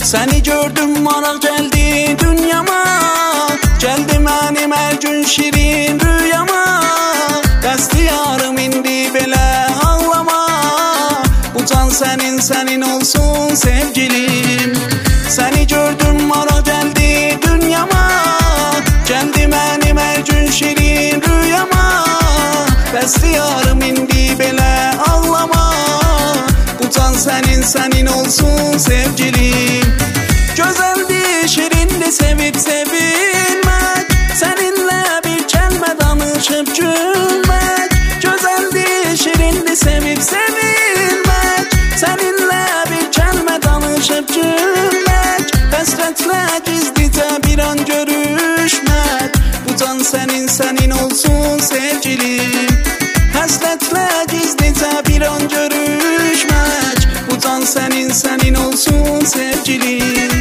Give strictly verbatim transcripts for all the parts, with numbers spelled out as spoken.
Seni gördüm maraq geldi dünyama, geldi mənim hər gün şirin rüyama. Dəsti yarım indi belə ağlama, bu can sənin, sənin olsun sevgilim. Seni gördüm maraq geldi dünyama, geldi mənim hər gün şirin rüyama. Dəsti yarım indi belə ağlama, bu can sənin, sənin olsun sevgilim. Gözəldir, şirindir sevib sevilmək, səninlə bir kəlmə danışıb gülmək. Gözəldir, şirindir sevib sevilmək, səninlə bir kəlmə danışıb gülmək. Həsrətlə gizlicə bir an görüşmək, bu can sənin, sənin olsun sevgilim. Həsrətlə gizlicə bir an görüşmək, bu can sənin, sənin olsun sevgilim.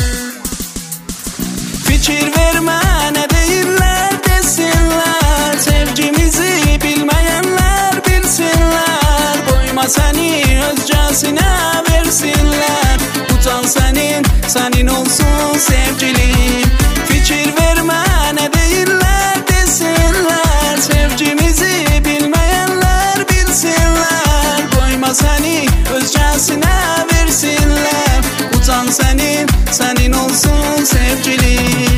Fikir vermə nə deyirlər desinlər, sevgimizi bilməyənlər bilsinlər. Qoyma səni özcəsinə versinlər, bu can sənin, sənin olsun sevgilim. Fikir vermə nə deyirlər desinlər, sevgimizi bilməyənlər bilsinlər. Qoyma səni özcəsinə versinlər, bu can sənin, sənin olsun sevgilim.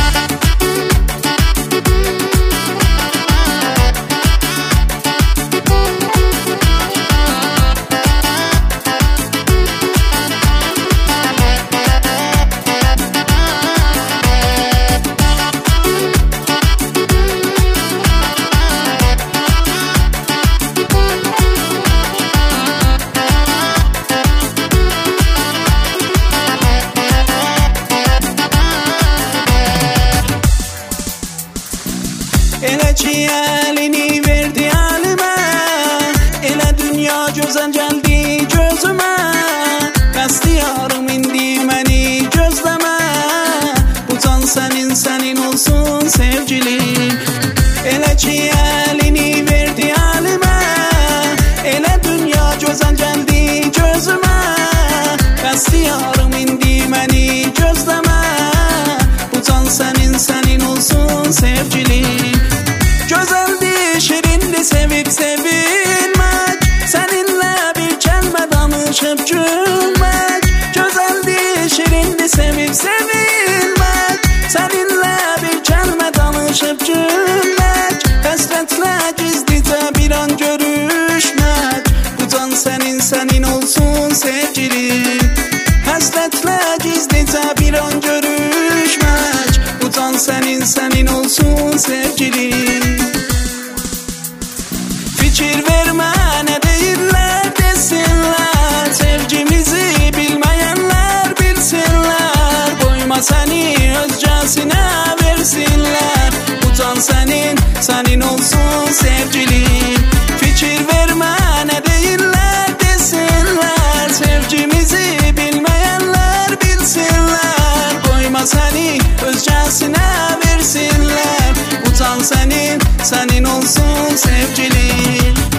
Elə ki əlini verdi əlimə, elə dünya gözəl gəldi gözümə. Qəsdi yarım indi məni gözləmə, bu can sənin, sənin olsun sevgilim. Elə ki əlini verdi əlimə, elə dünya gözəl gəldi gözümə. Qəsdi yarım indi məni gözləmə, bu can sənin, sənin olsun sevgilim. Gözəldir, şirindir sevib sevilmək, səninlə bir kəlmə danışıb gülmək. Gözəldir, şirindir sevib sevilmək, səninlə bir kəlmə danışıb gülmək. Həsrətlə gizlicə bir an görüşmək, bu can sənin, sənin olsun sevgilim. Həsrətlə gizlicə bir an görüşmək, bu can sənin, sənin olsun sevgilim. Fikir vermə nə deyirlər desinlər, sevgimizi bilməyənlər bilsinlər. Qoyma səni özcəsinə versinlər, bu can sənin, sənin olsun sevgilim. Fikir vermə nə deyirlər desinlər, sevgimizi bilməyənlər bilsinlər. Qoyma səni özcəsinə versinlər, bu can sənin, sənin olsun sevgilim.